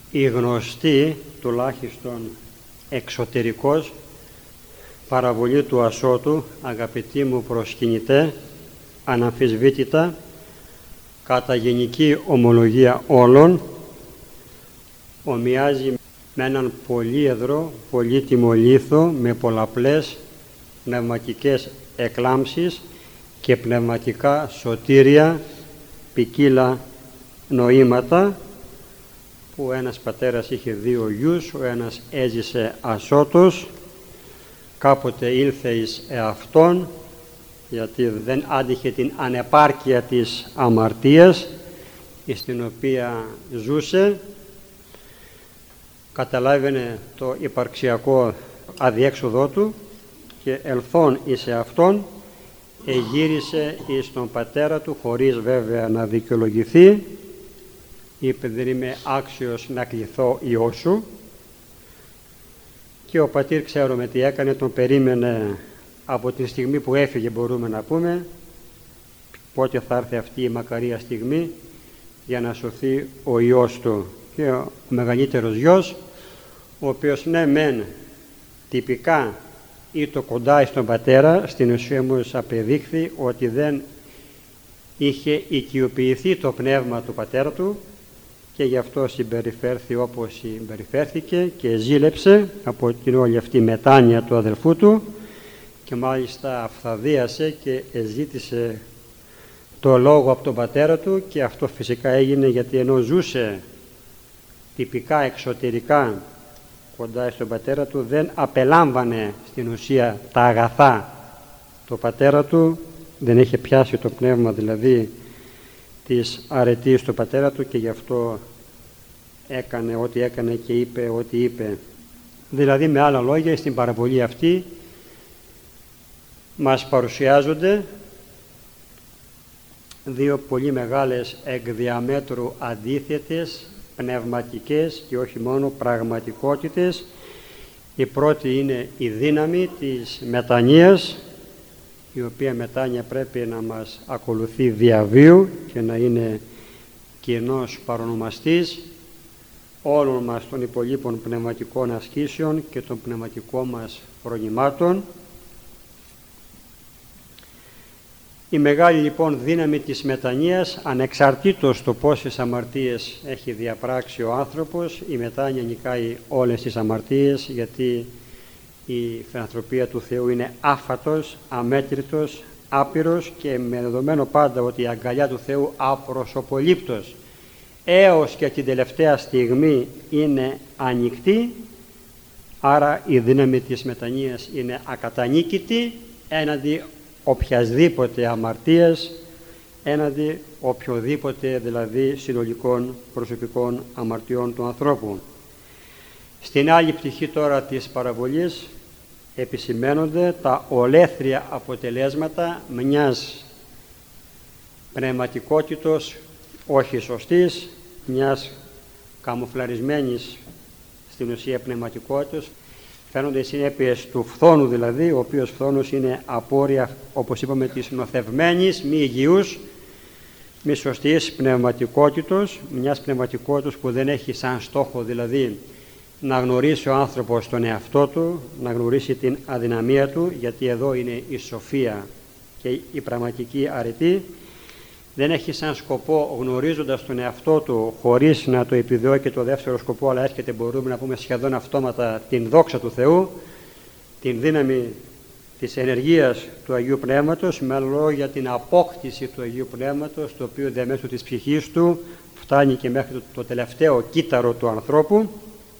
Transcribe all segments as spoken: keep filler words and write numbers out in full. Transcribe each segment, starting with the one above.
η γνωστή, τουλάχιστον εξωτερικός, παραβολή του ασώτου, αγαπητοί μου προσκυνητέ, αναμφισβήτητα, κατά γενική ομολογία όλων, ομοιάζει με έναν πολύεδρο, πολύτιμο λίθο με πολλαπλές πνευματικές εκλάμψεις και πνευματικά σωτήρια, ποικίλα νοήματα, που ο ένας πατέρας είχε δύο γιους, ο ένας έζησε ασώτος, κάποτε ήλθε εις εαυτόν, γιατί δεν άντυχε την ανεπάρκεια της αμαρτίας στην οποία ζούσε, καταλάβαινε το υπαρξιακό αδιέξοδό του και ελθόν εις εαυτόν εγύρισε εις τον πατέρα του, χωρίς βέβαια να δικαιολογηθεί. Είπε, δεν είμαι άξιος να κληθώ ιό σου. Και ο πατήρ, ξέρουμε τι έκανε, τον περίμενε από τη στιγμή που έφυγε, μπορούμε να πούμε, πότε θα έρθει αυτή η μακαρία στιγμή για να σωθεί ο ιός του. Και ο μεγαλύτερος γιος, ο οποίος ναι μεν τυπικά ήτο κοντά στον πατέρα, στην ουσία όμως απεδείχθη ότι δεν είχε οικειοποιηθεί το πνεύμα του πατέρα του και γι' αυτό συμπεριφέρθη όπως συμπεριφέρθηκε και ζήλεψε από την όλη αυτή μετάνοια του αδελφού του και μάλιστα αυθαδίασε και ζήτησε το λόγο από τον πατέρα του, και αυτό φυσικά έγινε γιατί ενώ ζούσε τυπικά εξωτερικά κοντά στον πατέρα του, δεν απελάμβανε στην ουσία τα αγαθά του πατέρα του, δεν είχε πιάσει το πνεύμα δηλαδή της αρετής του πατέρα του, και γι' αυτό έκανε ό,τι έκανε και είπε ό,τι είπε. Δηλαδή με άλλα λόγια, στην παραβολή αυτή μας παρουσιάζονται δύο πολύ μεγάλες εκ διαμέτρου αντίθετες πνευματικές και όχι μόνο πραγματικότητες. Η πρώτη είναι η δύναμη της μετανοίας, η οποία μετάνοια πρέπει να μας ακολουθεί διαβίου και να είναι κοινός παρονομαστής όλων μας των υπολείπων πνευματικών ασκήσεων και των πνευματικών μας φρονημάτων. Η μεγάλη λοιπόν δύναμη της μετανοίας, ανεξαρτήτως το πόσες αμαρτίες έχει διαπράξει ο άνθρωπος, η μετάνοια νικάει όλες τις αμαρτίες, γιατί η φιλανθρωπία του Θεού είναι άφατος, αμέτρητος, άπειρος και με δεδομένο πάντα ότι η αγκαλιά του Θεού απροσωπολήπτος έως και την τελευταία στιγμή είναι ανοιχτή, άρα η δύναμη της μετανοίας είναι ακατανίκητη έναντι οποιασδήποτε αμαρτίας, έναντι οποιοδήποτε δηλαδή συνολικών προσωπικών αμαρτιών του ανθρώπου. Στην άλλη πτυχή τώρα της παραβολής επισημαίνονται τα ολέθρια αποτελέσματα μιας πνευματικότητος όχι σωστής, μιας καμουφλαρισμένης στην ουσία πνευματικότητας. Φαίνονται οι συνέπειες του φθόνου δηλαδή, ο οποίος φθόνος είναι απόρρια, όπως είπαμε, της νοθευμένης, μη υγιούς, μη σωστής πνευματικότητος, μιας πνευματικότητας που δεν έχει σαν στόχο δηλαδή να γνωρίσει ο άνθρωπος τον εαυτό του, να γνωρίσει την αδυναμία του, γιατί εδώ είναι η σοφία και η πραγματική αρετή. Δεν έχει σαν σκοπό, γνωρίζοντας τον εαυτό του χωρίς να το επιδιώκει το δεύτερο σκοπό, αλλά έρχεται, μπορούμε να πούμε σχεδόν αυτόματα, την δόξα του Θεού, την δύναμη της ενεργείας του Αγίου Πνεύματος, με άλλα λόγια την απόκτηση του Αγίου Πνεύματος, το οποίο διαμέσου της ψυχής του φτάνει και μέχρι το, το τελευταίο κύτταρο του ανθρώπου.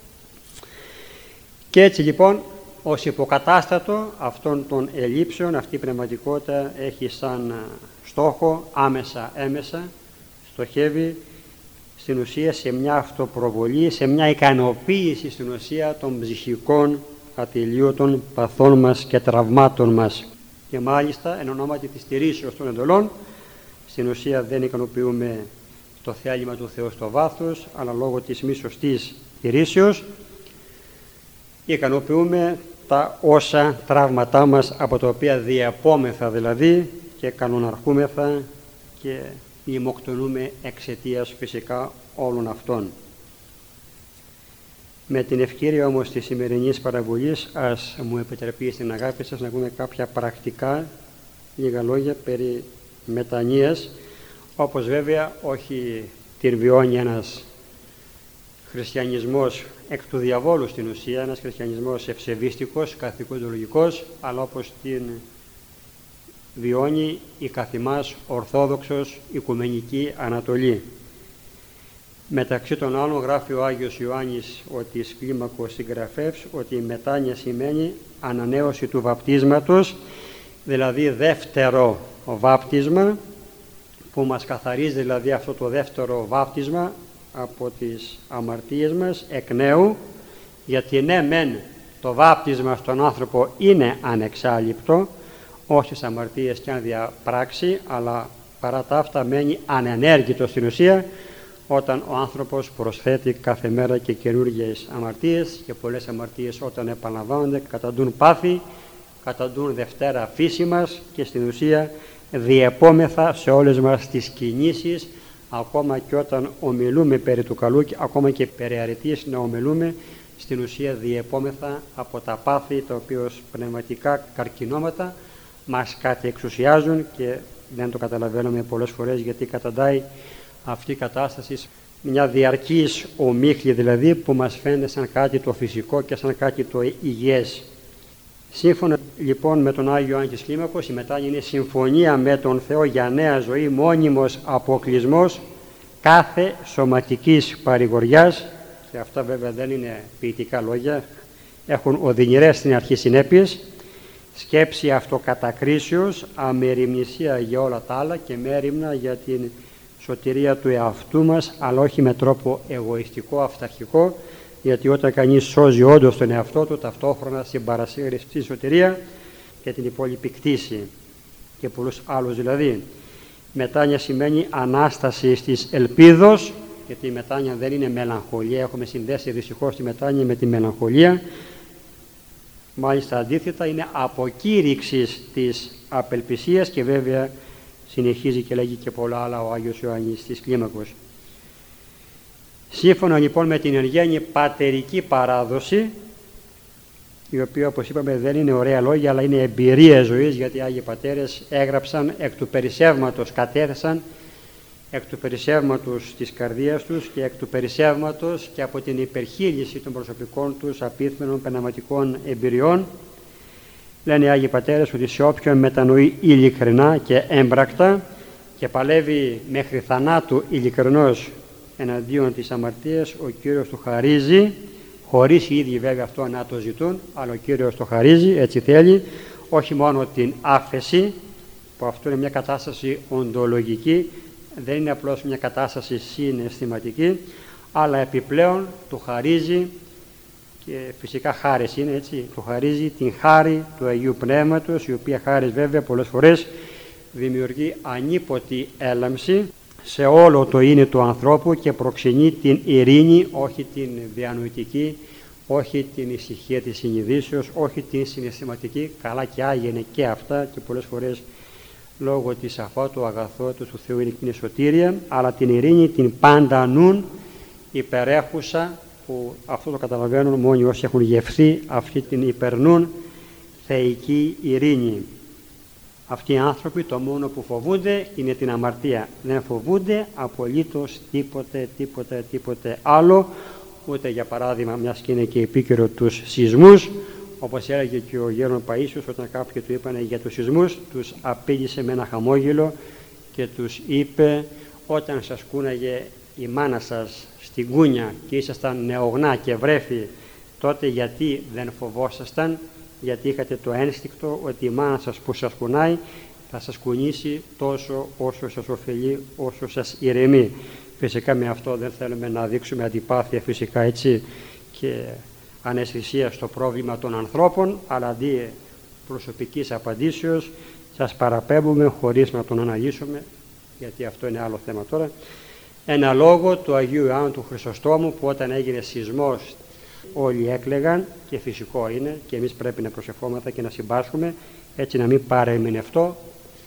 Και έτσι λοιπόν, ως υποκατάστατο αυτών των ελλείψεων, αυτή η πνευματικότητα έχει σαν στόχο άμεσα έμεσα, στοχεύει στην ουσία σε μια αυτοπροβολή, σε μια ικανοποίηση στην ουσία των ψυχικών ατελείωτων παθών μας και τραυμάτων μας. Και μάλιστα εν ονόματι της τηρήσεως των εντολών, στην ουσία δεν ικανοποιούμε το θέλημα του Θεού στο βάθος, αλλά λόγω της μη σωστής τηρήσεως ικανοποιούμε τα όσα τραύματά μας, από τα οποία διαπόμεθα δηλαδή και κανοναρχούμεθα και λιμοκτονούμε εξαιτίας φυσικά όλων αυτών. Με την ευκαιρία όμως της σημερινής παραβολής, ας μου επιτραπεί στην αγάπη σας να πούμε κάποια πρακτικά, λίγα λόγια περί μετανοίας, όπως βέβαια όχι την βιώνει ένας χριστιανισμός εκ του διαβόλου στην ουσία, ένας χριστιανισμός ευσεβίστικος, καθηκοντολογικός, αλλά όπως την βιώνει η καθημάς ορθόδοξος οικουμενική Ανατολή. Μεταξύ των άλλων γράφει ο Άγιος Ιωάννης ο της Κλίμακος συγγραφεύς ότι η μετάνοια σημαίνει ανανέωση του βαπτίσματος, δηλαδή δεύτερο βάπτισμα, που μας καθαρίζει δηλαδή αυτό το δεύτερο βάπτισμα από τις αμαρτίες μας εκ νέου, γιατί ναι μεν το βάπτισμα στον άνθρωπο είναι ανεξάλληπτο, όσες αμαρτίες και αν διαπράξει, αλλά παρά τα αυτά μένει ανενέργητο στην ουσία όταν ο άνθρωπος προσθέτει κάθε μέρα και καινούργιες αμαρτίες, και πολλές αμαρτίες όταν επαναλαμβάνονται καταντούν πάθη, καταντούν δευτέρα φύση μας και στην ουσία διεπόμεθα σε όλες μας τις κινήσεις, ακόμα και όταν ομιλούμε περί του καλού, ακόμα και περί αρετής να ομιλούμε, στην ουσία διεπόμεθα από τα πάθη τα οποία ως πνευματικά καρκινώματα μας κατεξουσιάζουν και δεν το καταλαβαίνουμε πολλές φορές, γιατί καταντάει αυτή η κατάσταση μια διαρκής ομίχλη δηλαδή, που μας φαίνεται σαν κάτι το φυσικό και σαν κάτι το υγιές. Σύμφωνα λοιπόν με τον Άγιο Ιωάννη της Κλίμακος, η μετάνοια είναι συμφωνία με τον Θεό για νέα ζωή, μόνιμος αποκλεισμός κάθε σωματικής παρηγοριάς, και αυτά βέβαια δεν είναι ποιητικά λόγια, έχουν οδυνηρές στην αρχή συνέπειες, σκέψη αυτοκατακρίσεως, αμεριμνησία για όλα τα άλλα και μέριμνα για την σωτηρία του εαυτού μας, αλλά όχι με τρόπο εγωιστικό, αυταρχικό, γιατί όταν κανείς σώζει όντως τον εαυτό του, ταυτόχρονα συμπαρασύρει στη σωτηρία και την υπόλοιπη κτήση και πολλούς άλλους δηλαδή. Μετάνοια σημαίνει ανάσταση της ελπίδος, γιατί η μετάνοια δεν είναι μελαγχολία, έχουμε συνδέσει δυστυχώς τη μετάνοια με τη μελαγχολία. Μάλιστα αντίθετα είναι αποκήρυξη της απελπισίας, και βέβαια συνεχίζει και λέγει και πολλά άλλα ο Άγιος Ιωάννης της Κλίμακος. Σύμφωνα λοιπόν με την εν γέννη πατερική παράδοση, η οποία όπως είπαμε δεν είναι ωραία λόγια, αλλά είναι εμπειρία ζωής, γιατί οι Άγιοι Πατέρες έγραψαν εκ του περισσεύματος, κατέθεσαν εκ του περισσεύματος της καρδίας τους και εκ του περισσεύματος και από την υπερχείληση των προσωπικών τους απίθμενων πνευματικών εμπειριών. Λένε οι Άγιοι Πατέρες ότι σε όποιον μετανοεί ειλικρινά και έμπρακτα και παλεύει μέχρι θανάτου ειλικρινώς εναντίον της αμαρτίας, ο Κύριος του χαρίζει, χωρίς οι ίδιοι βέβαια αυτό να το ζητούν, αλλά ο Κύριος το χαρίζει, έτσι θέλει, όχι μόνο την άφεση, που αυτό είναι μια κατάσταση οντολογική, δεν είναι απλώς μια κατάσταση συναισθηματική, αλλά επιπλέον του χαρίζει, και φυσικά χάρις είναι έτσι, του χαρίζει την χάρη του Αγίου Πνεύματος, η οποία χάρις βέβαια πολλές φορές δημιουργεί ανίποτη έλαμψη σε όλο το είναι του ανθρώπου και προξενεί την ειρήνη, όχι την διανοητική, όχι την ησυχία της συνειδήσεως, όχι την συναισθηματική, καλά και άγια είναι και αυτά και πολλές φορές λόγω της αφάτου αγαθότητας του Θεού είναι η σωτήρια, αλλά την ειρήνη την πάντα νουν υπερέχουσα, που αυτό το καταλαβαίνουν μόνοι όσοι έχουν γευθεί αυτή την υπερνούν θεϊκή ειρήνη. Αυτοί οι άνθρωποι το μόνο που φοβούνται είναι την αμαρτία. Δεν φοβούνται απολύτως τίποτε, τίποτε, τίποτε άλλο, ούτε για παράδειγμα, μιας και είναι και επίκαιρο τους σεισμούς, όπως έλεγε και ο Γέρον Παΐσιος όταν κάποιοι του είπαν για τους σεισμούς, τους απείλησε με ένα χαμόγελο και τους είπε, όταν σας κούναγε η μάνα σας στην κούνια και ήσασταν νεογνά και βρέφη, τότε γιατί δεν φοβόσασταν? Γιατί είχατε το ένστικτο ότι η μάνα σας που σας κουνάει θα σας κουνήσει τόσο όσο σας ωφελεί, όσο σας ηρεμεί. Φυσικά με αυτό δεν θέλουμε να δείξουμε αντιπάθεια φυσικά έτσι και αναισθησία στο πρόβλημα των ανθρώπων, αλλά αντί προσωπικής απαντήσεως σας παραπέμπουμε χωρίς να τον αναλύσουμε, γιατί αυτό είναι άλλο θέμα τώρα, ένα λόγο του Αγίου Ιωάννου του Χρυσοστόμου, που όταν έγινε σεισμός όλοι έκλαιγαν, και φυσικό είναι και εμείς πρέπει να προσευχόμαστε και να συμπάσχουμε έτσι να μην παρεμηνευτώ,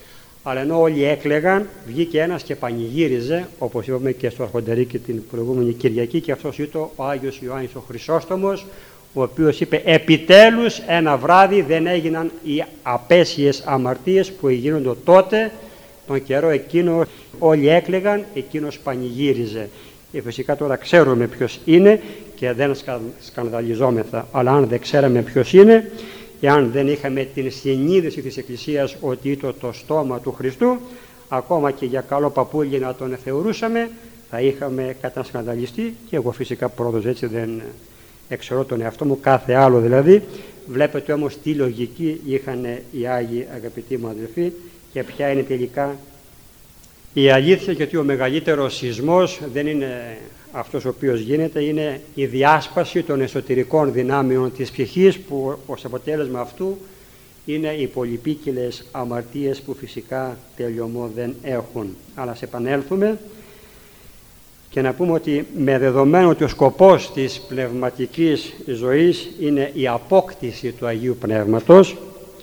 Αλλά ενώ όλοι έκλαιγαν, βγήκε ένας και πανηγύριζε, όπως είπαμε και στο Αρχοντερίκη την προηγούμενη Κυριακή, και αυτός ήταν ο Άγιος Ιωάννης ο Χρυσόστομος, ο οποίος είπε: επιτέλους ένα βράδυ δεν έγιναν οι απέσιες αμαρτίες που γίνονται τότε, τον καιρό εκείνο όλοι έκλαιγαν, εκείνος πανηγύριζε. Και φυσικά τώρα ξέρουμε ποιος είναι και δεν σκανδαλιζόμεθα, αλλά αν δεν ξέραμε ποιος είναι, και αν δεν είχαμε την συνείδηση της Εκκλησίας ότι ήταν το στόμα του Χριστού, ακόμα και για καλό παππούλι να τον θεωρούσαμε, θα είχαμε κατασκανδαλιστεί. Και εγώ φυσικά πρώτος έτσι δεν εξαιρώ τον εαυτό μου, κάθε άλλο δηλαδή. Βλέπετε όμως τι λογική είχαν οι Άγιοι, αγαπητοί μου αδελφοί, και ποια είναι τελικά η αλήθεια, γιατί ο μεγαλύτερος σεισμός δεν είναι αυτός ο οποίος γίνεται, είναι η διάσπαση των εσωτερικών δυνάμεων της ψυχής, που ως αποτέλεσμα αυτού είναι οι πολυπίκυλες αμαρτίες που φυσικά τελειωμό δεν έχουν. Αλλά σε επανέλθουμε και να πούμε ότι με δεδομένο ότι ο σκοπός της πνευματικής ζωής είναι η απόκτηση του Αγίου Πνεύματος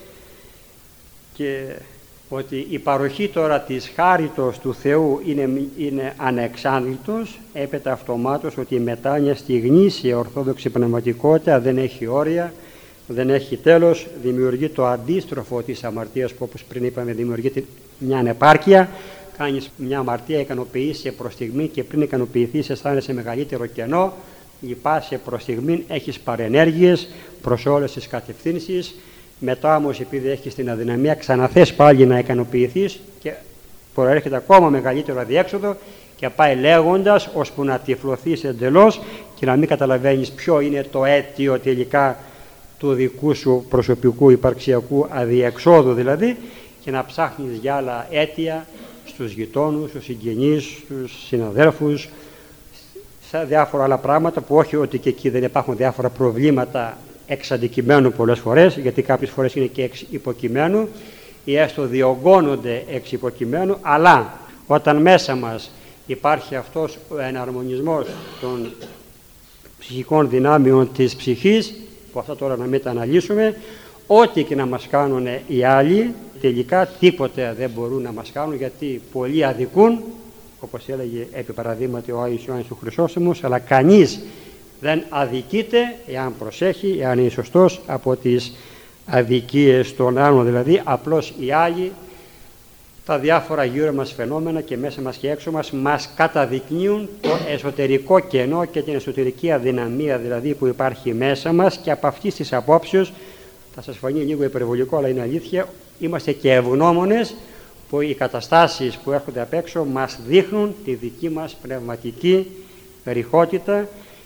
και ότι η παροχή τώρα της χάριτος του Θεού είναι, είναι ανεξάντλητος, έπειτα αυτομάτως ότι η μετάνοια στη γνήσια ορθόδοξη πνευματικότητα δεν έχει όρια, δεν έχει τέλος, δημιουργεί το αντίστροφο της αμαρτίας, που όπως πριν είπαμε δημιουργεί μια ανεπάρκεια. Κάνεις μια αμαρτία, ικανοποιείσαι προς στιγμή και πριν ικανοποιηθείς αισθάνεσαι μεγαλύτερο κενό, λυπάσαι προς στιγμή, έχεις παρενέργειες προς όλες τις κατευθύνσεις. Μετά όμως, επειδή έχεις την αδυναμία, ξαναθές πάλι να ικανοποιηθείς και προέρχεται ακόμα μεγαλύτερο αδιέξοδο και πάει λέγοντας ώσπου να τυφλωθείς εντελώς και να μην καταλαβαίνεις ποιο είναι το αίτιο τελικά του δικού σου προσωπικού υπαρξιακού αδιεξόδου δηλαδή, και να ψάχνεις για άλλα αίτια στους γειτόνους, στους συγγενείς, στους συναδέλφους, σε διάφορα άλλα πράγματα, που όχι ότι και εκεί δεν υπάρχουν διάφορα προβλήματα εξ αντικειμένου πολλές φορές, γιατί κάποιες φορές είναι και εξ υποκειμένου ή έστω διωγγώνονται εξ υποκειμένου, αλλά όταν μέσα μας υπάρχει αυτός ο εναρμονισμός των ψυχικών δυνάμεων της ψυχής, που αυτά τώρα να μην τα αναλύσουμε, ό,τι και να μας κάνουν οι άλλοι, τελικά τίποτε δεν μπορούν να μας κάνουν, γιατί πολλοί αδικούν, όπως έλεγε επί παραδείγματι ο Άγιος Ιωάννης ο Χρυσόστομος, αλλά κανείς δεν αδικείται, εάν προσέχει, εάν είναι σωστός, από τις αδικίες των άλλων. Δηλαδή, απλώς οι άλλοι, τα διάφορα γύρω μας φαινόμενα και μέσα μας και έξω μας, μας καταδεικνύουν το εσωτερικό κενό και την εσωτερική αδυναμία δηλαδή που υπάρχει μέσα μας, και από αυτής της απόψεως, θα σας φανεί λίγο υπερβολικό αλλά είναι αλήθεια, είμαστε και ευγνώμονες που οι καταστάσεις που έρχονται απ' έξω μας δείχνουν τη δική μας πνευματική ρηχότητα,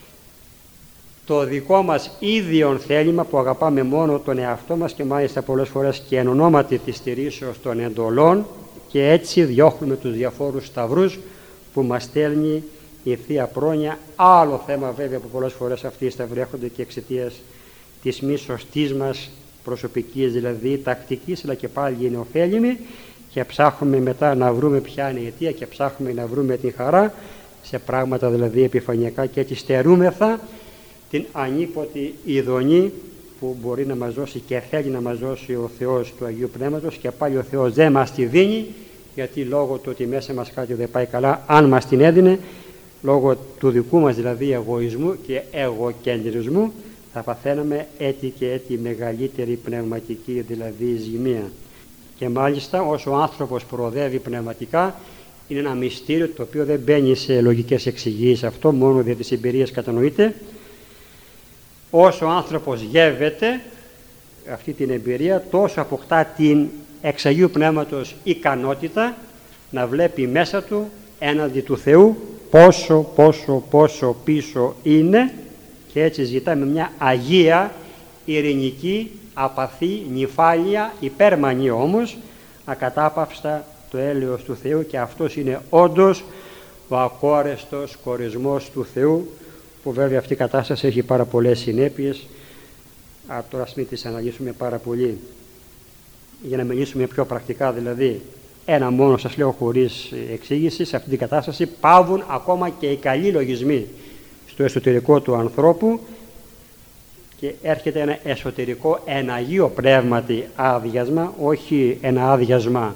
το δικό μας ίδιον θέλημα που αγαπάμε μόνο τον εαυτό μας και μάλιστα πολλές φορές και εν ονόματι της στηρίσεως των εντολών, και έτσι διώχνουμε τους διαφόρους σταυρούς που μας στέλνει η Θεία Πρόνοια. Άλλο θέμα βέβαια που πολλές φορές αυτοί οι σταυροί έρχονται και εξαιτίας της μη σωστής μας προσωπικής δηλαδή τακτικής, αλλά και πάλι είναι ωφέλιμη, και ψάχνουμε μετά να βρούμε ποια είναι η αιτία και ψάχνουμε να βρούμε την χαρά σε πράγματα δηλαδή επιφανειακά, και έτσι στερούμεθα την ανίποτη ειδονή που μπορεί να μας δώσει και θέλει να μας δώσει ο Θεός του Αγίου Πνεύματος, και πάλι ο Θεός δεν μας τη δίνει, γιατί λόγω του ότι μέσα μας κάτι δεν πάει καλά, αν μας την έδινε, λόγω του δικού μας δηλαδή εγωισμού και εγωκεντρισμού, θα παθαίναμε έτσι και έτσι μεγαλύτερη πνευματική δηλαδή ζημία. Και μάλιστα όσο ο άνθρωπος προοδεύει πνευματικά, είναι ένα μυστήριο το οποίο δεν μπαίνει σε λογικές εξηγήσεις, αυτό μόνο δια της εμπειρίας κατανοείται. Όσο ο άνθρωπος γεύεται αυτή την εμπειρία, τόσο αποκτά την εξ Αγίου Πνεύματος ικανότητα να βλέπει μέσα του έναντι του Θεού πόσο, πόσο, πόσο πίσω είναι, και έτσι ζητά με μια αγία, ειρηνική, απαθή, νηφάλια, υπέρμανη όμως, ακατάπαυστα το έλεος του Θεού, και αυτός είναι όντως ο ακόρεστος κορισμός του Θεού, που βέβαια αυτή η κατάσταση έχει πάρα πολλές συνέπειες. Α, τώρα μην τις αναλύσουμε πάρα πολύ. Για να μιλήσουμε πιο πρακτικά δηλαδή, ένα μόνο σας λέω χωρίς εξήγηση, σε αυτή την κατάσταση πάβουν ακόμα και οι καλοί λογισμοί στο εσωτερικό του ανθρώπου, και έρχεται ένα εσωτερικό, ένα Αγίο Πνεύματι άδειασμα, όχι ένα άδειασμα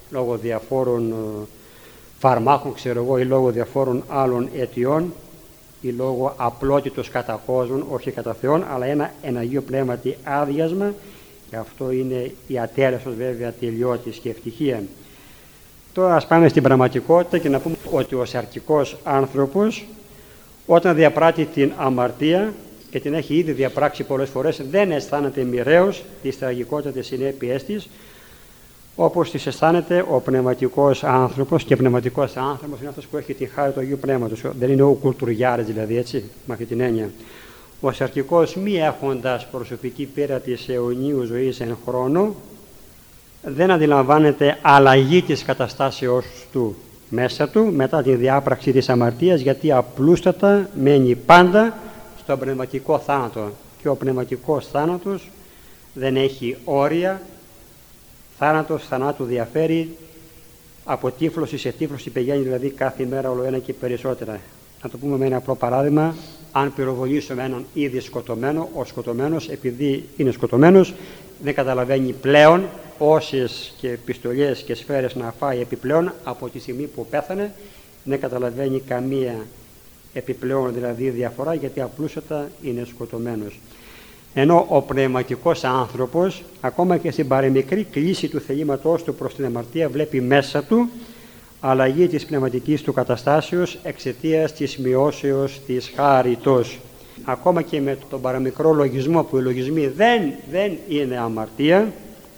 λόγω διαφόρων φαρμάκων, ξέρω εγώ, ή λόγω διαφόρων άλλων αιτιών, ή λόγω απλότητος κατά κόσμων, όχι κατά Θεόν, αλλά ένα εν Αγίου Πνεύματι άδειασμα, και αυτό είναι η ατέλεσος βέβαια τελειώτης και ευτυχία. Τώρα ας πάμε στην πραγματικότητα και να πούμε ότι ο σαρκικός άνθρωπος, όταν διαπράττει την αμαρτία και την έχει ήδη διαπράξει πολλές φορές, δεν αισθάνεται μοιραίως τις τραγικότατες συνέπειές της, όπως τις αισθάνεται ο πνευματικός άνθρωπος. Και πνευματικός άνθρωπος είναι αυτός που έχει τη χάρη του Αγίου Πνεύματος. Δεν είναι ο κουλτουριάρης δηλαδή, έτσι, με αυτή την έννοια. Ο σαρκικός, μη έχοντας προσωπική πείρα της αιωνίου ζωής εν χρόνο, δεν αντιλαμβάνεται αλλαγή της καταστάσεως του μέσα του μετά τη διάπραξη της αμαρτίας, γιατί απλούστατα μένει πάντα στον πνευματικό θάνατο. Και ο πνευματικός θάνατος δεν έχει όρια. Θάνατος θανάτου διαφέρει, από τύφλωση σε τύφλωση πηγαίνει δηλαδή κάθε μέρα όλο ένα και περισσότερα. Να το πούμε με ένα απλό παράδειγμα: αν πυροβολήσουμε έναν ήδη σκοτωμένο, ο σκοτωμένος, επειδή είναι σκοτωμένος, δεν καταλαβαίνει πλέον όσες και πιστολιές και σφαίρες να φάει επιπλέον από τη στιγμή που πέθανε, δεν καταλαβαίνει καμία επιπλέον δηλαδή διαφορά, γιατί απλούστατα είναι σκοτωμένος. Ενώ ο πνευματικός άνθρωπος, ακόμα και στην παρεμικρή κλίση του θελήματός του προς την αμαρτία, βλέπει μέσα του αλλαγή της πνευματικής του καταστάσεως εξαιτίας της μειώσεως της χάριτος. Ακόμα και με τον παραμικρό λογισμό, που οι λογισμοί δεν, δεν είναι αμαρτία,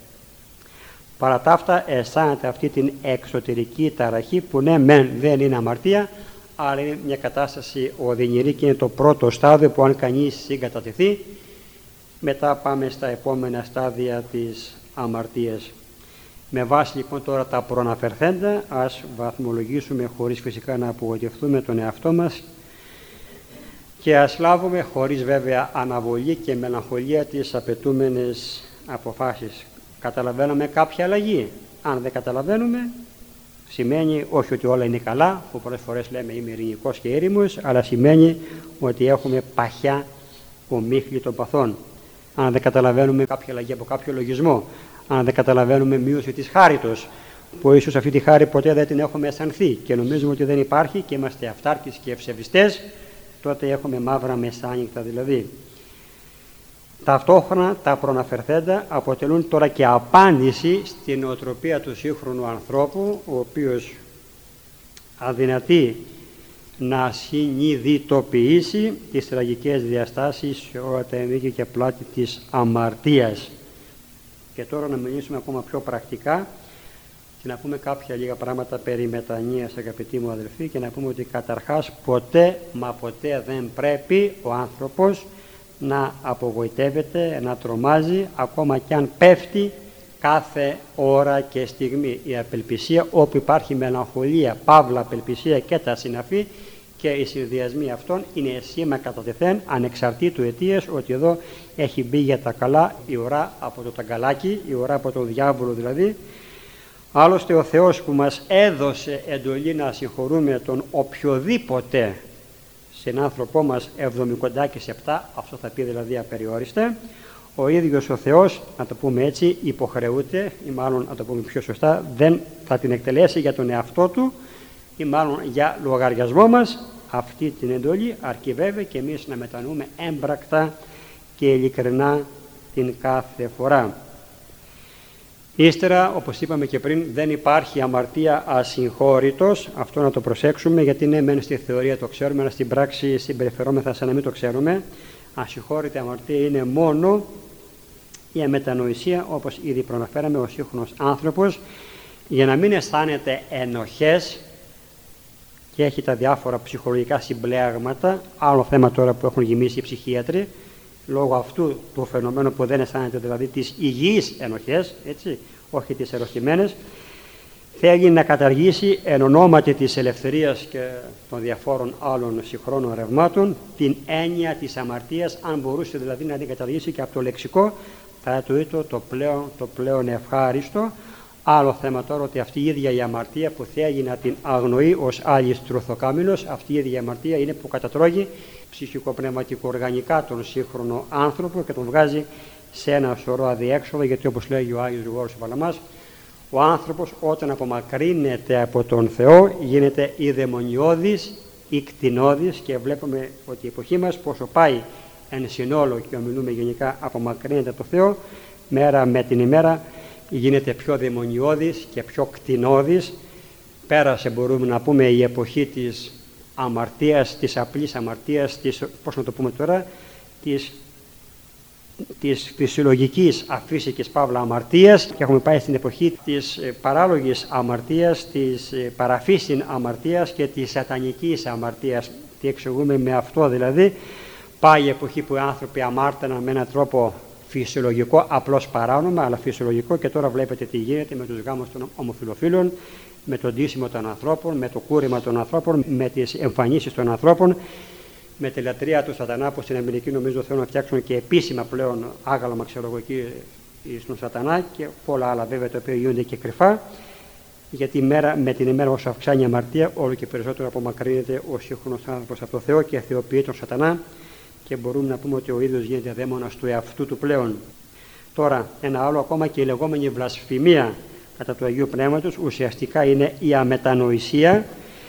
παρά τα αυτά αισθάνεται αυτή την εξωτερική ταραχή, που ναι μεν δεν είναι αμαρτία, αλλά είναι μια κατάσταση οδυνηρή και είναι το πρώτο στάδιο που αν κανείς συγκατατεθεί, μετά πάμε στα επόμενα στάδια της αμαρτίας. Με βάση λοιπόν τώρα τα προαναφερθέντα, ας βαθμολογήσουμε χωρίς φυσικά να απογοητευτούμε τον εαυτό μας και ας λάβουμε χωρίς βέβαια αναβολή και μελαγχολία τις απαιτούμενες αποφάσεις. Καταλαβαίνουμε κάποια αλλαγή? Αν δεν καταλαβαίνουμε, σημαίνει όχι ότι όλα είναι καλά, που πολλές φορές λέμε είμαι ειρηνικός και ήρημος, αλλά σημαίνει ότι έχουμε παχιά ομίχλη των παθών. Αν δεν καταλαβαίνουμε κάποια αλλαγή από κάποιο λογισμό, αν δεν καταλαβαίνουμε μείωση της χάριτος, που ίσως αυτή τη χάρη ποτέ δεν την έχουμε αισθανθεί και νομίζουμε ότι δεν υπάρχει και είμαστε αυτάρκεις και ευσεβιστές, τότε έχουμε μαύρα μεσάνυχτα δηλαδή. Ταυτόχρονα τα προαναφερθέντα αποτελούν τώρα και απάντηση στην νοοτροπία του σύγχρονου ανθρώπου, ο οποίος αδυνατεί να συνειδητοποιήσει τις τραγικές διαστάσεις σε όλα τα ενίκη και πλάτη της αμαρτίας. Και τώρα να μιλήσουμε ακόμα πιο πρακτικά και να πούμε κάποια λίγα πράγματα περί μετανοίας, αγαπητοί μου αδελφοί, και να πούμε ότι καταρχάς ποτέ μα ποτέ δεν πρέπει ο άνθρωπος να απογοητεύεται, να τρομάζει, ακόμα κι αν πέφτει κάθε ώρα και στιγμή. Η απελπισία, όπου υπάρχει μελαγχολία, παύλα απελπισία και τα συναφή, και οι συνδυασμοί αυτών είναι σήμα κατά τεθέν, ανεξαρτήτου αιτίας, ότι εδώ έχει μπει για τα καλά η ουρά από το ταγκαλάκι, η ουρά από τον διάβολο δηλαδή. Άλλωστε ο Θεός που μας έδωσε εντολή να συγχωρούμε τον οποιοδήποτε συνάνθρωπό μας εβδομηκοντάκης επτά, αυτό θα πει δηλαδή απεριόριστα, ο ίδιος ο Θεός, να το πούμε έτσι, υποχρεούται, ή μάλλον να το πούμε πιο σωστά, δεν θα την εκτελέσει για τον εαυτό του, ή μάλλον για λογαριασμό μας αυτή την εντολή, αρκεί βέβαια και εμείς να μετανοούμε έμπρακτα και ειλικρινά την κάθε φορά. Ύστερα, όπως είπαμε και πριν, δεν υπάρχει αμαρτία ασυγχώρητος. Αυτό να το προσέξουμε, γιατί ναι, μεν στη θεωρία το ξέρουμε, αλλά στην πράξη συμπεριφερόμεθα σαν να μην το ξέρουμε. Ασυγχώρητη αμαρτία είναι μόνο η αμετανοησία, όπως ήδη προαναφέραμε, ο σύγχρονος άνθρωπος, για να μην αισθάνεται ενοχές και έχει τα διάφορα ψυχολογικά συμπλέγματα, άλλο θέμα τώρα που έχουν γεμίσει οι ψυχίατροι, λόγω αυτού του φαινομένου που δεν αισθάνεται δηλαδή τις υγιείς ενοχές, έτσι, όχι τις ερωστημένες, θέλει να καταργήσει εν ονόματι της ελευθερίας και των διαφόρων άλλων συγχρόνων ρευμάτων την έννοια της αμαρτίας, αν μπορούσε δηλαδή να την καταργήσει και από το λεξικό, θα το ήτο το πλέον, το πλέον ευχάριστο. Άλλο θέμα τώρα ότι αυτή η ίδια η αμαρτία που θέλει να την αγνοεί ως άλλης τρουθοκάμινος, αυτή η ίδια η αμαρτία είναι που κατατρώγει ψυχικοπνευματικο-οργανικά τον σύγχρονο άνθρωπο και τον βγάζει σε ένα σωρό αδιέξοδο, γιατί όπως λέγει ο Άγιος Γρηγόρης ο Παλαμάς, Ο άνθρωπος όταν απομακρύνεται από τον Θεό γίνεται ή δαιμονιώδης ή κτηνώδης, και βλέπουμε ότι η εποχή μας πόσο πάει εν συνόλο, και ομιλούμε γενικά, απομακρύνεται από το Θεό, μέρα με την ημέρα γίνεται πιο δαιμονιώδης και πιο κτηνώδης. Πέρασε, μπορούμε να πούμε, η εποχή της αμαρτίας, της απλής αμαρτίας, της, πώς να το πούμε τώρα, της, της φυσιολογικής αφύσικης παύλα αμαρτίας, και έχουμε πάει στην εποχή της παράλογης αμαρτίας, της παραφύσιν αμαρτίας και της σατανικής αμαρτίας. Τι εξηγούμε με αυτό? Δηλαδή πάει η εποχή που οι άνθρωποι αμάρταναν με έναν τρόπο φυσιολογικό, απλώς παράνομα, αλλά φυσιολογικό, και τώρα βλέπετε τι γίνεται με τους γάμους των ομοφυλοφίλων, με το ντύσιμο των ανθρώπων, με το κούρημα των ανθρώπων, με τις εμφανίσεις των ανθρώπων, με τη λατρεία του σατανά, που στην Αμερική νομίζω θέλουν να φτιάξουν και επίσημα πλέον άγαλμα, ξέρω εγώ, εκεί στον σατανά, και πολλά άλλα βέβαια τα οποία γίνονται και κρυφά, γιατί μέρα, με την ημέρα όσο αυξάνει η αμαρτία, όλο και περισσότερο απομακρύνεται ο σύγχρονος άνθρωπος από το Θεό και θεοποιεί τον σατανά, και μπορούμε να πούμε ότι ο ίδιος γίνεται δαίμονας του εαυτού του πλέον. Τώρα, ένα άλλο ακόμα, και η λεγόμενη βλασφημία κατά του Αγίου Πνεύματος, ουσιαστικά είναι η αμετανοησία,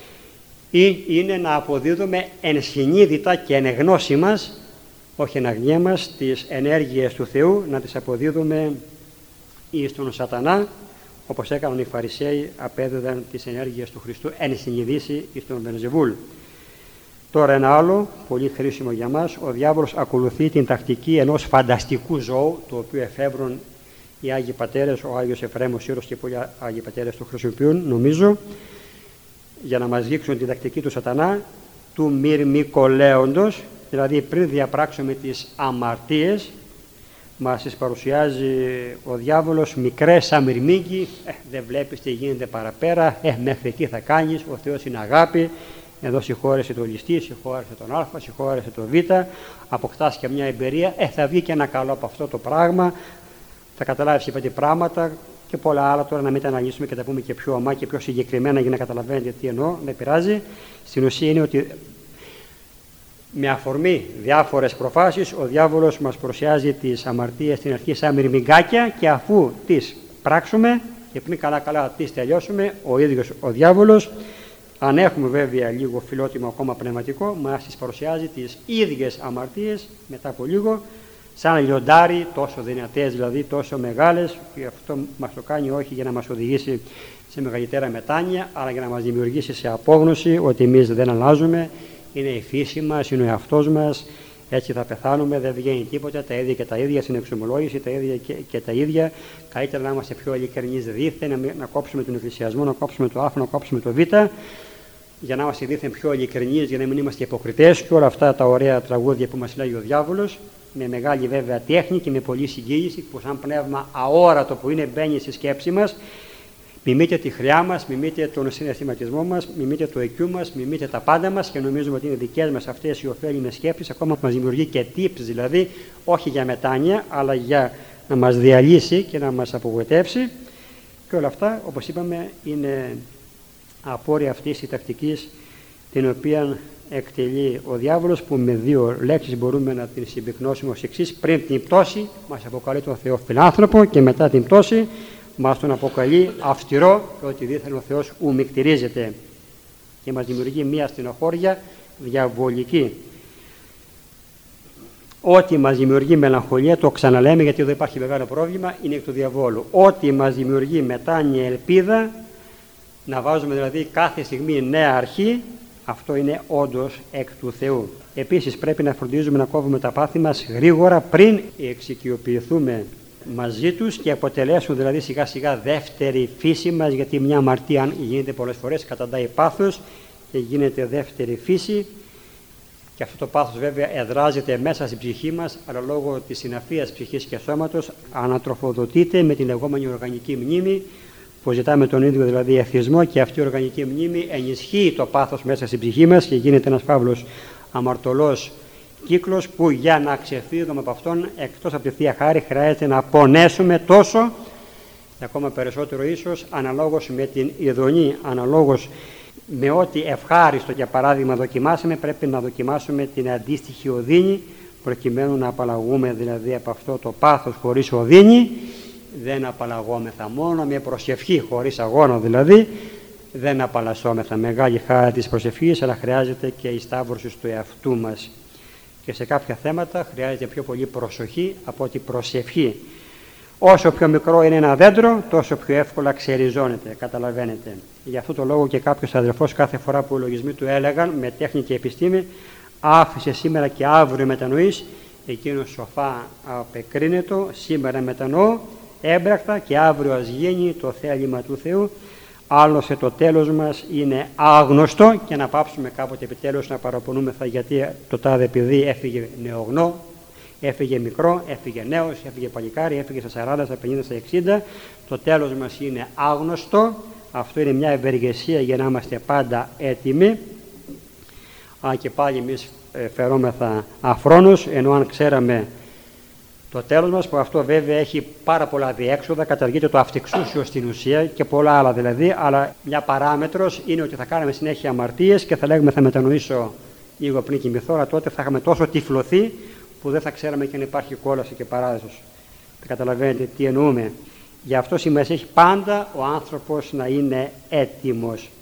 ή είναι να αποδίδουμε ενσυνείδητα και εν γνώση μας, όχι εν αγνία μας, τις ενέργειες του Θεού, να τις αποδίδουμε εις τον σατανά, όπως έκαναν οι Φαρισαίοι, απέδιδαν τις ενέργειες του Χριστού εν συνειδήσει εις τον Βελζεβούλ. Τώρα ένα άλλο, πολύ χρήσιμο για μας, ο διάβολος ακολουθεί την τακτική ενός φανταστικού ζώου, το οποίο εφεύρουν οι Άγιοι Πατέρες, ο Άγιος Εφραίμος Σύρος και πολλοί Άγιοι Πατέρες το χρησιμοποιούν, νομίζω, για να μας δείξουν την τακτική του σατανά, του μυρμικολέοντος, δηλαδή πριν διαπράξουμε τις αμαρτίες, μας τις παρουσιάζει ο διάβολος μικρές σαν μυρμήγκι, ε, δεν βλέπεις τι γίνεται παραπέρα, ε, μέχρι εκεί θα κάνεις, ο Θεός είναι αγάπη, εδώ συγχώρεσε το ληστή, συγχώρεσε τον Α, συγχώρεσε το Β, αποκτάς και μια εμπειρία, ε, θα βγει και ένα καλό από αυτό το πράγμα, θα καταλάβεις και πέντε πράγματα και πολλά άλλα. Τώρα να μην τα αναλύσουμε και τα πούμε και πιο ομά και πιο συγκεκριμένα για να καταλαβαίνετε τι εννοώ, δεν πειράζει. Στην ουσία είναι ότι με αφορμή διάφορες προφάσεις ο διάβολος μας παρουσιάζει τις αμαρτίες στην αρχή σαν μυρμηγκάκια, και αφού τις πράξουμε και πριν καλά καλά τις τελειώσουμε, ο ίδιος ο διάβολος, αν έχουμε βέβαια λίγο φιλότιμο ακόμα πνευματικό, μας τις παρουσιάζει τις ίδιες αμαρτίες μετά από λίγο, σαν λιοντάρι, τόσο δυνατές δηλαδή, τόσο μεγάλες, και αυτό μας το κάνει όχι για να μας οδηγήσει σε μεγαλύτερα μετάνοια, αλλά για να μας δημιουργήσει σε απόγνωση ότι εμείς δεν αλλάζουμε, είναι η φύση μας, είναι ο εαυτός μας, έτσι θα πεθάνουμε, δεν βγαίνει τίποτα, τα ίδια και τα ίδια στην εξομολόγηση, τα ίδια και, και τα ίδια. Καλύτερα να είμαστε πιο ειλικρινείς δίθεν, να, να κόψουμε τον εκκλησιασμό, να κόψουμε το Α, να κόψουμε το Β, για να είμαστε δίθεν πιο ειλικρινείς, για να μην είμαστε υποκριτές, και όλα αυτά τα ωραία τραγούδια που μας λέει ο διάβολος, με μεγάλη βέβαια τέχνη και με πολλή συγκίνηση, που σαν πνεύμα αόρατο που είναι μπαίνει στη σκέψη μας, μιμείται τη χρειά μας, μιμείται τον συναισθηματισμό μας, μιμείται το εκιού μας, μιμείται τα πάντα μας, και νομίζουμε ότι είναι δικές μας αυτές οι ωφέλιμες σκέψεις, ακόμα μας δημιουργεί και tips, δηλαδή όχι για μετάνοια, αλλά για να μας διαλύσει και να μας απογοητεύσει, και όλα αυτά, όπως είπαμε, είναι απόρρια αυτής της τακτικής την οποία εκτελεί ο διάβολος, που με δύο λέξεις μπορούμε να την συμπυκνώσουμε ως εξής: πριν την πτώση μας αποκαλεί τον Θεό φιλάνθρωπο, και μετά την πτώση μας τον αποκαλεί αυστηρό, και ότι δίθεν ο Θεός ουμικτηρίζεται, και μας δημιουργεί μία στενοχώρια διαβολική. Ό,τι μας δημιουργεί μελαγχολία, το ξαναλέμε γιατί εδώ υπάρχει μεγάλο πρόβλημα, είναι εκ του διαβόλου. Ό,τι μας δημιουργεί μετάνοια, ελπίδα, να βάζουμε δηλαδή κάθε στιγμή νέα αρχή, αυτό είναι όντως εκ του Θεού. Επίσης πρέπει να φροντίζουμε να κόβουμε τα πάθη μας γρήγορα πριν εξοικειοποιηθούμε μαζί τους και αποτελέσουν δηλαδή σιγά σιγά δεύτερη φύση μας, γιατί μια αμαρτία γίνεται πολλές φορές, καταντάει πάθος και γίνεται δεύτερη φύση, και αυτό το πάθος βέβαια εδράζεται μέσα στην ψυχή μας, αλλά λόγω της συναφίας ψυχής και σώματος ανατροφοδοτείται με την λεγόμενη οργανική μνήμη, που ζητάμε τον ίδιο δηλαδή εθισμό, και αυτή η οργανική μνήμη ενισχύει το πάθος μέσα στην ψυχή μας και γίνεται ένας φαύλος αμαρτωλός κύκλος, που για να ξεφύγουμε από αυτόν, εκτός από τη Θεία Χάρη, χρειάζεται να πονέσουμε τόσο και ακόμα περισσότερο ίσως, αναλόγως με την ειδονή, αναλόγως με ό,τι ευχάριστο για παράδειγμα δοκιμάσουμε, πρέπει να δοκιμάσουμε την αντίστοιχη οδύνη, προκειμένου να απαλλαγούμε δηλαδή από αυτό το πάθος χωρίς οδύνη, δεν απαλλαγόμεθα, μόνο με προσευχή, χωρίς αγώνα δηλαδή, δεν απαλλασσόμεθα. Μεγάλη χάρη της προσευχής, αλλά χρειάζεται και η σταύρωση του εαυτού μας. Και σε κάποια θέματα χρειάζεται πιο πολύ προσοχή από την προσευχή. Όσο πιο μικρό είναι ένα δέντρο, τόσο πιο εύκολα ξεριζώνεται, καταλαβαίνετε. Γι' αυτό το λόγο και κάποιος αδελφός κάθε φορά που οι λογισμοί του έλεγαν με τέχνη και επιστήμη, άφησε σήμερα και αύριο μετανοείς, εκείνος σοφά απεκρίνεται, σήμερα μετανοώ έμπρακτα και αύριο ας γίνει το θέλημα του Θεού. Άλλωστε το τέλος μας είναι άγνωστο, και να πάψουμε κάποτε επιτέλους να παραπονούμεθα γιατί το τάδε παιδί έφυγε νεογνώ, έφυγε μικρό, έφυγε νέος, έφυγε παλικάρι, έφυγε στα σαράντα, στα πενήντα, στα εξήντα. Το τέλος μας είναι άγνωστο. Αυτό είναι μια ευεργεσία για να είμαστε πάντα έτοιμοι. Α, και πάλι εμείς φερόμεθα αφρόνους, ενώ αν ξέραμε το τέλος μας, που αυτό βέβαια έχει πάρα πολλά διέξοδα, καταργείται το αυτεξούσιο στην ουσία και πολλά άλλα δηλαδή, αλλά μια παράμετρος είναι ότι θα κάνουμε συνέχεια αμαρτίες και θα λέγουμε θα μετανοήσω λίγο πριν κοιμηθώ, αλλά τότε θα είχαμε τόσο τυφλωθεί που δεν θα ξέραμε και αν υπάρχει κόλαση και παράδεισος. Θα καταλαβαίνετε τι εννοούμε. Γι' αυτό σημασία έχει πάντα ο άνθρωπος να είναι έτοιμος.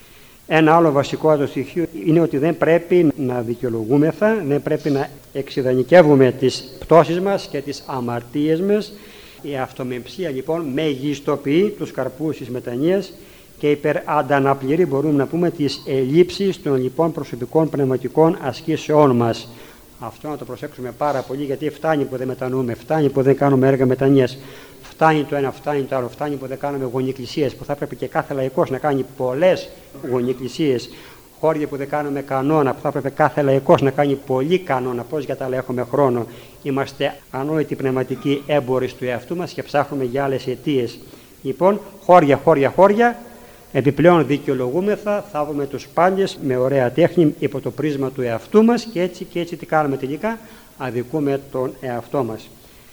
Ένα άλλο βασικό στοιχείο είναι ότι δεν πρέπει να δικαιολογούμεθα, δεν πρέπει να εξειδανικεύουμε τις πτώσεις μας και τις αμαρτίες μας. Η αυτομεμψία λοιπόν μεγιστοποιεί τους καρπούς της μετανοίας και υπερανταναπληρεί, μπορούμε να πούμε, τις ελλείψεις των λοιπόν προσωπικών πνευματικών ασκήσεών μας. Αυτό να το προσέξουμε πάρα πολύ, γιατί φτάνει που δεν μετανοούμε, φτάνει που δεν κάνουμε έργα μετανοίας, φτάνει το ένα, φτάνει το άλλο, φτάνει που δεν κάνουμε γονικλησίες, που θα έπρεπε και κάθε λαϊκός να κάνει πολλές γονικλησίες, χώρια που δεν κάνουμε κανόνα, που θα έπρεπε κάθε λαϊκός να κάνει πολύ κανόνα. Πώς για τα άλλα έχουμε χρόνο? Είμαστε ανόητοι πνευματικοί έμποροι του εαυτού μας και ψάχνουμε για άλλες αιτίες. Λοιπόν, χώρια, χώρια, χώρια. Επιπλέον δικαιολογούμεθα, θαύουμε τους πάντες με ωραία τέχνη υπό το πρίσμα του εαυτού μας και έτσι και έτσι τι κάνουμε τελικά? Αδικούμε τον εαυτό μας.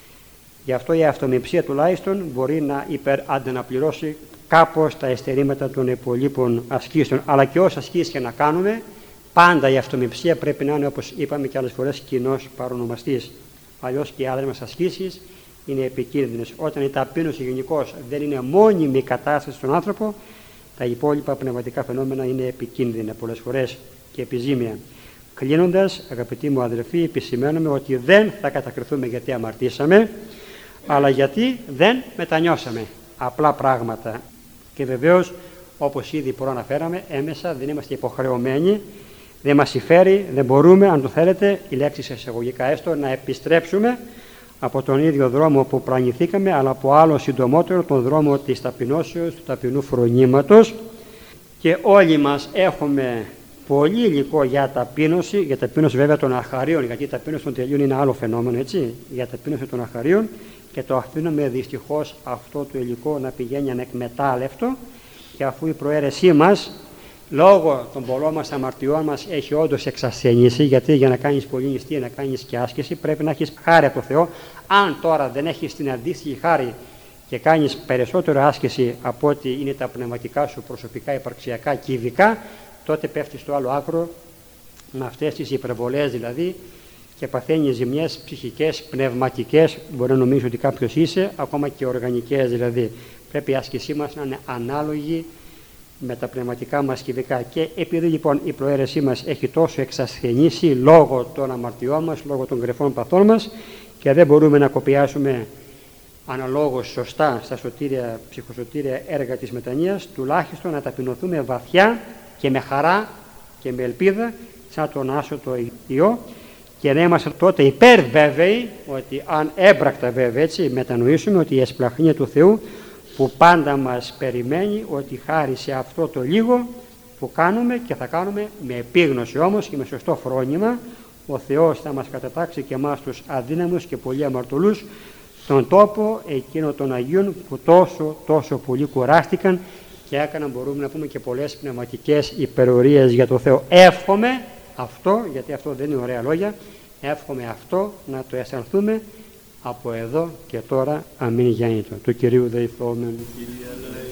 Γι' αυτό η αυτομεμψία τουλάχιστον μπορεί να υπερανταναπληρώσει κάπως τα εστερήματα των υπολείπων ασκήσεων. Αλλά και όσες ασκήσεις και να κάνουμε, πάντα η αυτομεμψία πρέπει να είναι, όπως είπαμε και άλλες φορές, κοινός παρονομαστής. Αλλιώς και οι άλλες μας ασκήσεις είναι επικίνδυνες. Όταν η ταπείνωση γενικώς δεν είναι μόνιμη κατάσταση στον άνθρωπο, τα υπόλοιπα πνευματικά φαινόμενα είναι επικίνδυνα πολλές φορές και επιζήμια. Κλείνοντας, αγαπητοί μου αδελφοί, επισημαίνουμε ότι δεν θα κατακριθούμε γιατί αμαρτήσαμε, αλλά γιατί δεν μετανιώσαμε. Απλά πράγματα. Και βεβαίως, όπως ήδη προαναφέραμε, έμεσα δεν είμαστε υποχρεωμένοι, δεν μας συμφέρει, δεν μπορούμε, αν το θέλετε, η λέξη σε εισαγωγικά έστω, να επιστρέψουμε από τον ίδιο δρόμο που πλανηθήκαμε, αλλά από άλλο συντομότερο, τον δρόμο της ταπεινώσεως, του ταπεινού φρονήματος. Και όλοι μας έχουμε πολύ υλικό για ταπείνωση, για ταπείνωση βέβαια των αρχαρίων, γιατί η ταπείνωση των τελείων είναι άλλο φαινόμενο, έτσι, για ταπείνωση των αρχαρίων, και το αφήνουμε δυστυχώς αυτό το υλικό να πηγαίνει ανεκμετάλλευτο, και αφού η προαίρεσή μας λόγω των πολλών μας αμαρτιών μας έχει όντως εξασθενήσει, γιατί για να κάνεις πολλή νηστεία, να κάνεις και άσκηση, πρέπει να έχεις χάρη από το Θεό. Αν τώρα δεν έχεις την αντίστοιχη χάρη και κάνεις περισσότερο άσκηση από ό,τι είναι τα πνευματικά σου προσωπικά, υπαρξιακά και ειδικά, τότε πέφτεις στο άλλο άκρο με αυτές τις υπερβολές δηλαδή και παθαίνεις ζημιές ψυχικές, πνευματικές, μπορεί να νομίζει ότι κάποιος είσαι, ακόμα και οργανικές δηλαδή. Πρέπει η άσκησή μας να είναι ανάλογη με τα πνευματικά μας κυβικά. Και επειδή λοιπόν η προαίρεσή μας έχει τόσο εξασθενήσει λόγω των αμαρτιών μας, λόγω των κρυφών παθών μας, και δεν μπορούμε να κοπιάσουμε αναλόγως σωστά στα σωτήρια, ψυχοσωτήρια έργα της μετανοίας, τουλάχιστον να ταπεινωθούμε βαθιά και με χαρά και με ελπίδα σαν τον άσωτο Υιό, και να είμαστε τότε υπερββέβαιοι ότι, αν έμπρακτα βέβαια έτσι μετανοήσουμε, ότι η εσπλαχνία του Θεού που πάντα μας περιμένει, ότι χάρη σε αυτό το λίγο που κάνουμε και θα κάνουμε με επίγνωση όμως και με σωστό φρόνημα, ο Θεός θα μας κατατάξει και εμάς τους αδύναμους και πολύ αμαρτωλούς στον τόπο εκείνο των Αγίων που τόσο τόσο πολύ κουράστηκαν και έκαναν, μπορούμε να πούμε, και πολλές πνευματικές υπερορίες για το Θεό. Εύχομαι αυτό, γιατί αυτό δεν είναι ωραία λόγια, εύχομαι αυτό να το αισθανθούμε από εδώ και τώρα. Αμήν γέννητο. Του Κυρίου δεηθόμεν.